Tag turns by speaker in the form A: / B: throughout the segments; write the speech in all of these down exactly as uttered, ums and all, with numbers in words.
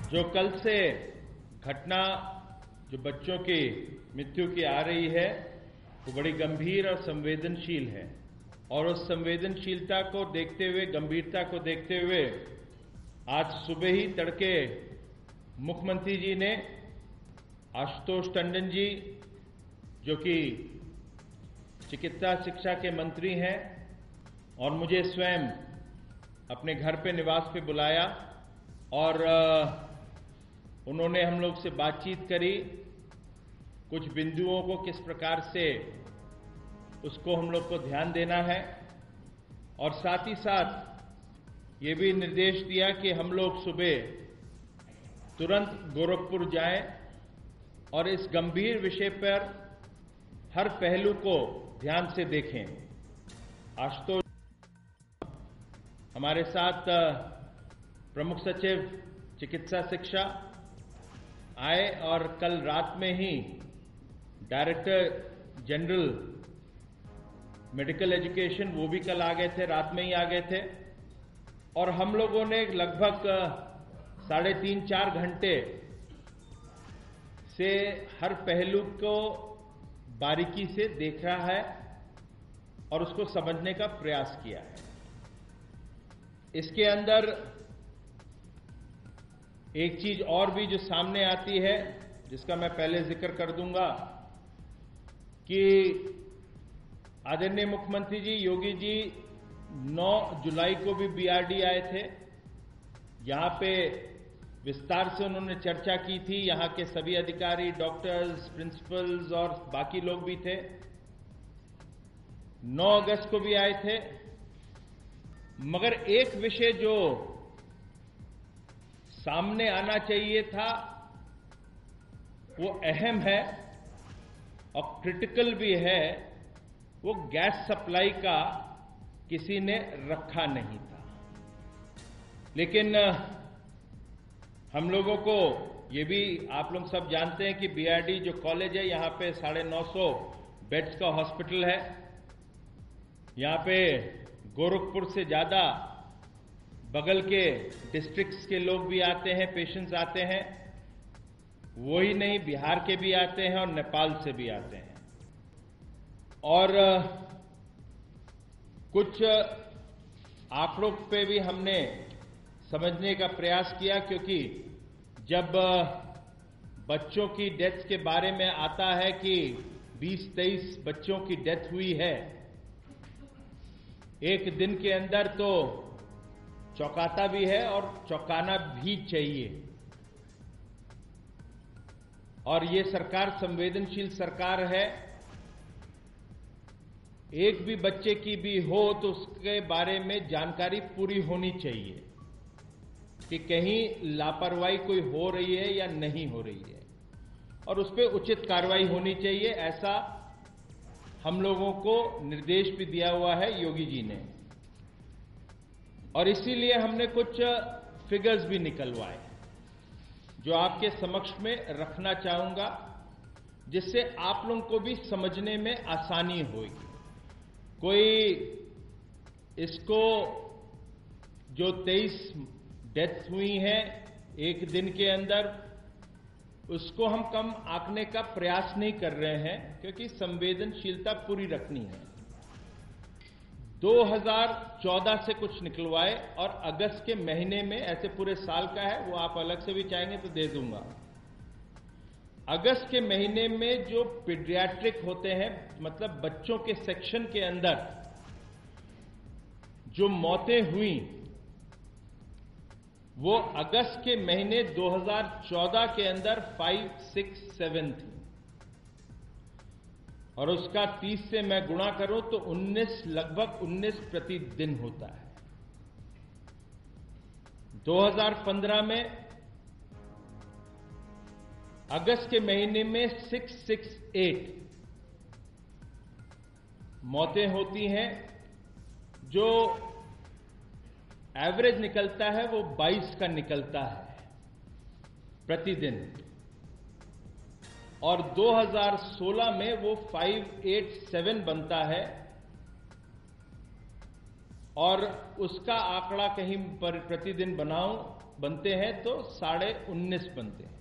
A: जो कल से घटना जो बच्चों की मृत्यु की आ रही है वो बड़ी गंभीर और संवेदनशील है और उस संवेदनशीलता को देखते हुए, गंभीरता को देखते हुए आज सुबह ही तड़के मुख्यमंत्री जी ने आशुतोष टंडन जी, जो कि चिकित्सा शिक्षा के मंत्री हैं, और मुझे स्वयं अपने घर पे निवास पे बुलाया और उन्होंने हम लोग से बातचीत करी। कुछ बिंदुओं को किस प्रकार से उसको हम लोग को ध्यान देना है और साथ ही साथ ये भी निर्देश दिया कि हम लोग सुबह तुरंत गोरखपुर जाएं और इस गंभीर विषय पर हर पहलू को ध्यान से देखें। आशुतोष हमारे साथ प्रमुख सचिव चिकित्सा शिक्षा आए और कल रात में ही डायरेक्टर जनरल मेडिकल एजुकेशन वो भी कल आ गए थे, रात में ही आ गए थे और हम लोगों ने लगभग साढ़े तीन चार घंटे से हर पहलू को बारीकी से देखा है और उसको समझने का प्रयास किया है। इसके अंदर एक चीज और भी जो सामने आती है, जिसका मैं पहले जिक्र कर दूंगा कि आदरणीय मुख्यमंत्री जी योगी जी नौ जुलाई को भी बीआरडी आए थे। यहां पे विस्तार से उन्होंने चर्चा की थी। यहां के सभी अधिकारी, डॉक्टर्स, प्रिंसिपल्स और बाकी लोग भी थे। नौ अगस्त को भी आए थे। मगर एक विषय जो सामने आना चाहिए था वो अहम है और क्रिटिकल भी है, वो गैस सप्लाई का किसी ने रखा नहीं था। लेकिन हम लोगों को ये भी आप लोग सब जानते हैं कि बीआरडी जो कॉलेज है, यहां पे साढ़े नौ सौ बेड्स का हॉस्पिटल है। यहां पे गोरखपुर से ज्यादा बगल के डिस्ट्रिक्ट्स के लोग भी आते हैं, पेशेंट्स आते हैं। वही नहीं, बिहार के भी आते हैं और नेपाल से भी आते हैं। और कुछ आंकड़ों पे भी हमने समझने का प्रयास किया, क्योंकि जब बच्चों की डेथ के बारे में आता है कि बीस तेईस बच्चों की डेथ हुई है एक दिन के अंदर, तो चौंकाता भी है और चौंकाना भी चाहिए। और ये सरकार संवेदनशील सरकार है। एक भी बच्चे की भी हो तो उसके बारे में जानकारी पूरी होनी चाहिए कि कहीं लापरवाही कोई हो रही है या नहीं हो रही है और उस पर उचित कार्रवाई होनी चाहिए। ऐसा हम लोगों को निर्देश भी दिया हुआ है योगी जी ने। और इसीलिए हमने कुछ फिगर्स भी निकलवाए जो आपके समक्ष में रखना चाहूंगा, जिससे आप लोगों को भी समझने में आसानी होगी। कोई इसको जो तेईस डेथ हुई हैं एक दिन के अंदर, उसको हम कम आंकने का प्रयास नहीं कर रहे हैं, क्योंकि संवेदनशीलता पूरी रखनी है। दो हज़ार चौदह से कुछ निकलवाए और अगस्त के महीने में, ऐसे पूरे साल का है, वो आप अलग से भी चाहेंगे तो दे दूंगा। अगस्त के महीने में जो पीडियाट्रिक होते हैं, मतलब बच्चों के सेक्शन के अंदर जो मौतें हुई, वो अगस्त के महीने दो हज़ार चौदह के अंदर फाइव सिक्स सेवन थी और उसका तीस से मैं गुणा करूं तो उन्नीस, लगभग उन्नीस प्रतिदिन होता है। दो हज़ार पंद्रह में अगस्त के महीने में छह सौ अड़सठ मौतें होती हैं, जो एवरेज निकलता है वो बाईस का निकलता है प्रतिदिन। और दो हज़ार सोलह में वो पाँच सौ सत्तासी बनता है और उसका आंकड़ा कहीं पर प्रतिदिन बनाऊं बनते हैं तो साढ़े उन्नीस बनते हैं।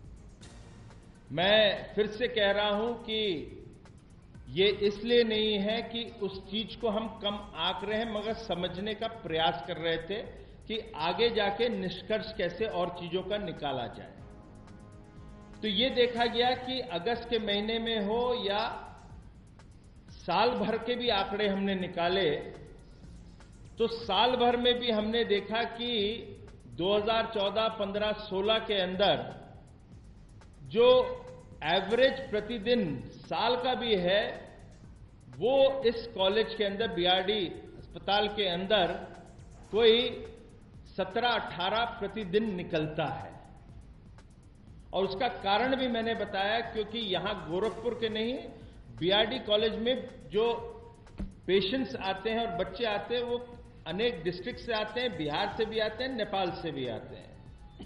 A: मैं फिर से कह रहा हूं कि ये इसलिए नहीं है कि उस चीज को हम कम आंक रहे हैं, मगर समझने का प्रयास कर रहे थे कि आगे जाके निष्कर्ष कैसे और चीजों का निकाला जाए। तो ये देखा गया कि अगस्त के महीने में हो या साल भर के भी आंकड़े हमने निकाले, तो साल भर में भी हमने देखा कि दो हज़ार चौदह, पंद्रह, सोलह के अंदर जो एवरेज प्रतिदिन साल का भी है, वो इस कॉलेज के अंदर, बीआरडी अस्पताल के अंदर कोई सत्रह अठारह प्रतिदिन निकलता है। और उसका कारण भी मैंने बताया, क्योंकि यहां गोरखपुर के नहीं, बीआरडी कॉलेज में जो पेशेंट्स आते हैं और बच्चे आते हैं वो अनेक डिस्ट्रिक्ट से आते हैं, बिहार से भी आते हैं, नेपाल से भी आते हैं।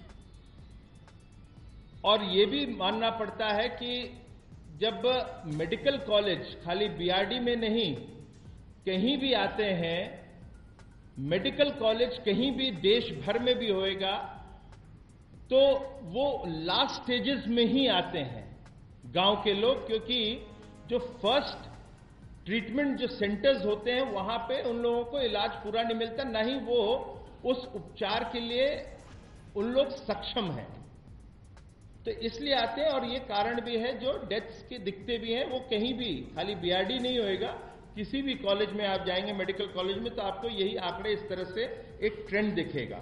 A: और ये भी मानना पड़ता है कि जब मेडिकल कॉलेज खाली बीआरडी में नहीं कहीं भी आते हैं, मेडिकल कॉलेज कहीं भी देश भर में भी होएगा, तो वो लास्ट स्टेजेस में ही आते हैं गांव के लोग, क्योंकि जो फर्स्ट ट्रीटमेंट जो सेंटर्स होते हैं वहां पे उन लोगों को इलाज पूरा नहीं मिलता, ना ही वो उस उपचार के लिए उन लोग सक्षम हैं। तो इसलिए आते हैं। और ये कारण भी है, जो डेथ्स के दिखते भी हैं वो कहीं भी, खाली बीआरडी नहीं होएगा, किसी भी कॉलेज में आप जाएंगे, मेडिकल कॉलेज में, तो आपको यही आंकड़े इस तरह से एक ट्रेंड दिखेगा।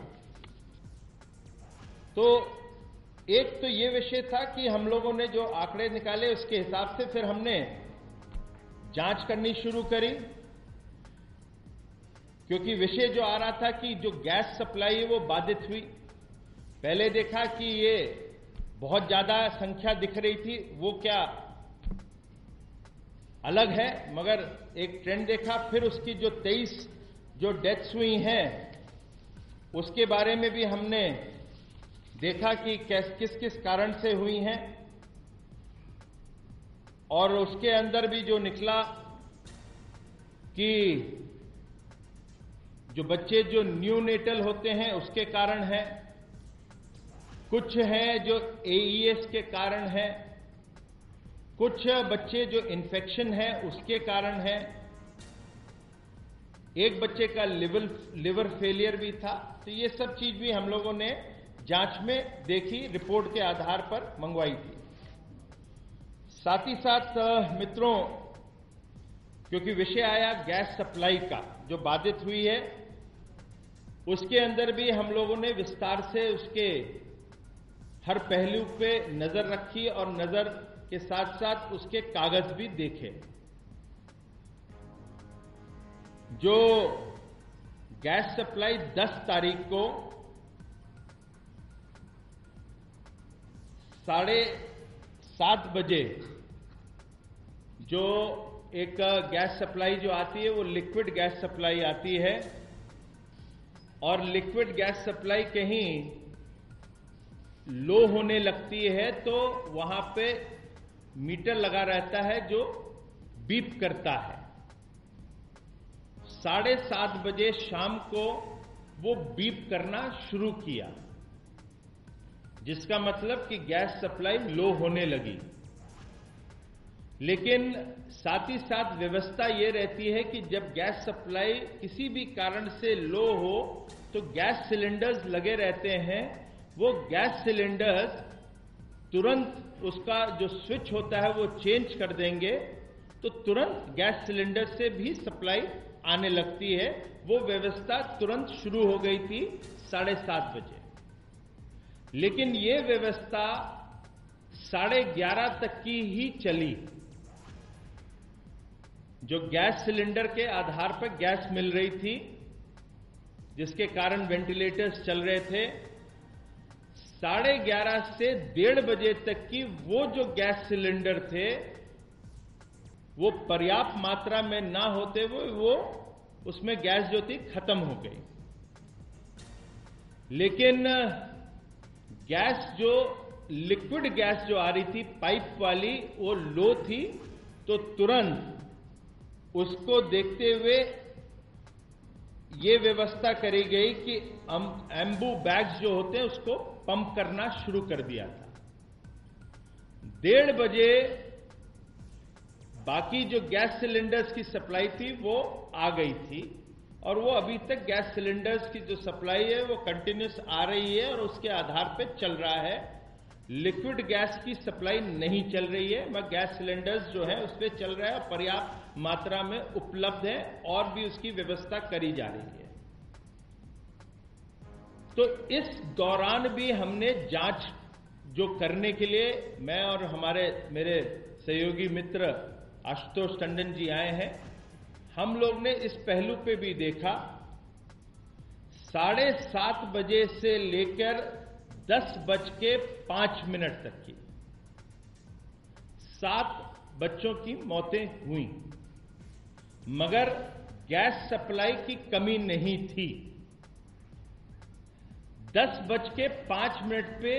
A: तो एक तो ये विषय था कि हम लोगों ने जो आंकड़े निकाले उसके हिसाब से फिर हमने जांच करनी शुरू करी, क्योंकि विषय जो आ रहा था कि जो गैस सप्लाई है वो बाधित हुई। पहले देखा कि ये बहुत ज्यादा संख्या दिख रही थी, वो क्या अलग है, मगर एक ट्रेंड देखा। फिर उसकी जो तेईस जो डेथ्स हुई हैं उसके बारे में भी हमने देखा कि किस किस कारण से हुई हैं, और उसके अंदर भी जो निकला कि जो बच्चे जो न्यूनेटल होते हैं उसके कारण है, कुछ हैं जो एईएस के कारण है, कुछ बच्चे जो इन्फेक्शन है उसके कारण है, एक बच्चे का लिवर लिवर फेलियर भी था। तो ये सब चीज भी हम लोगों ने जांच में देखी, रिपोर्ट के आधार पर मंगवाई थी। साथ ही साथ मित्रों, क्योंकि विषय आया गैस सप्लाई का जो बाधित हुई है, उसके अंदर भी हम लोगों ने विस्तार से उसके हर पहलू पे नजर रखी और नजर के साथ साथ उसके कागज भी देखे। जो गैस सप्लाई दस तारीख को साढ़े सात बजे जो एक गैस सप्लाई जो आती है वो लिक्विड गैस सप्लाई आती है, और लिक्विड गैस सप्लाई कहीं लो होने लगती है तो वहां पे मीटर लगा रहता है जो बीप करता है। साढ़े सात बजे शाम को वो बीप करना शुरू किया, जिसका मतलब कि गैस सप्लाई लो होने लगी। लेकिन साथ ही साथ व्यवस्था ये रहती है कि जब गैस सप्लाई किसी भी कारण से लो हो तो गैस सिलेंडर्स लगे रहते हैं। वो गैस सिलेंडर्स तुरंत उसका जो स्विच होता है वो चेंज कर देंगे, तो तुरंत गैस सिलेंडर से भी सप्लाई आने लगती है। वो व्यवस्था तुरंत शुरू हो गई थी साढ़े सात बजे, लेकिन ये व्यवस्था साढ़े ग्यारह तक की ही चली। जो गैस सिलेंडर के आधार पर गैस मिल रही थी, जिसके कारण वेंटिलेटर्स चल रहे थे, साढ़े ग्यारह से डेढ़ बजे तक की वो जो गैस सिलेंडर थे वो पर्याप्त मात्रा में ना होते हुए वो उसमें गैस जो थी खत्म हो गई। लेकिन गैस जो लिक्विड गैस जो आ रही थी पाइप वाली वो लो थी, तो तुरंत उसको देखते हुए ये व्यवस्था करी गई कि एम्बू बैग्स जो होते हैं उसको पंप करना शुरू कर दिया था। डेढ़ बजे बाकी जो गैस सिलेंडर्स की सप्लाई थी वो आ गई थी और वो अभी तक गैस सिलेंडर्स की जो सप्लाई है वो कंटिन्यूस आ रही है और उसके आधार पे चल रहा है। लिक्विड गैस की सप्लाई नहीं चल रही है, मगर गैस सिलेंडर्स जो है उस पर चल रहा है, पर्याप्त मात्रा में उपलब्ध है और भी उसकी व्यवस्था करी जा रही है। तो इस दौरान भी हमने जांच जो करने के लिए मैं और हमारे मेरे सहयोगी मित्र आशुतोष टंडन जी आए हैं, हम लोग ने इस पहलू पे भी देखा। साढ़े सात बजे से लेकर दस बज के पांच मिनट तक की सात बच्चों की मौतें हुई, मगर गैस सप्लाई की कमी नहीं थी। दस बज के पांच मिनट पे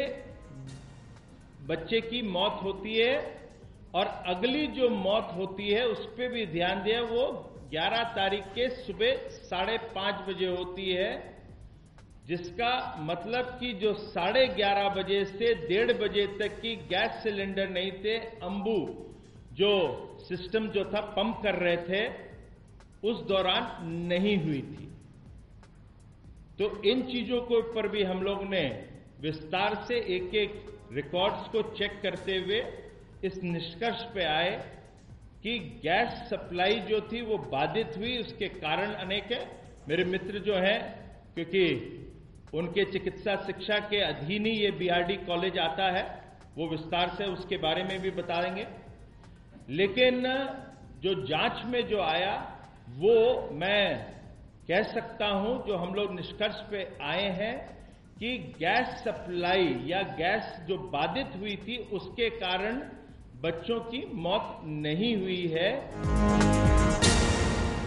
A: बच्चे की मौत होती है और अगली जो मौत होती है उस पर भी ध्यान दिया, वो ग्यारह तारीख के सुबह साढ़े पांच बजे होती है, जिसका मतलब कि जो साढ़े ग्यारह बजे से डेढ़ बजे तक की गैस सिलेंडर नहीं थे, अंबू जो सिस्टम जो था पंप कर रहे थे, उस दौरान नहीं हुई थी। तो इन चीजों के ऊपर भी हम लोग ने विस्तार से एक एक रिकॉर्ड्स को चेक करते हुए इस निष्कर्ष पे आए कि गैस सप्लाई जो थी वो बाधित हुई। उसके कारण अनेक है। मेरे मित्र जो हैं, क्योंकि उनके चिकित्सा शिक्षा के अधीन ही ये बीआरडी कॉलेज आता है, वो विस्तार से उसके बारे में भी बताएंगे। लेकिन जो जांच में जो आया वो मैं कह सकता हूं, जो हम लोग निष्कर्ष पे आए हैं कि गैस सप्लाई या गैस जो बाधित हुई थी उसके कारण बच्चों की मौत नहीं हुई है।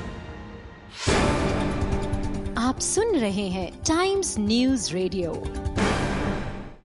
B: आप सुन रहे हैं टाइम्स न्यूज रेडियो।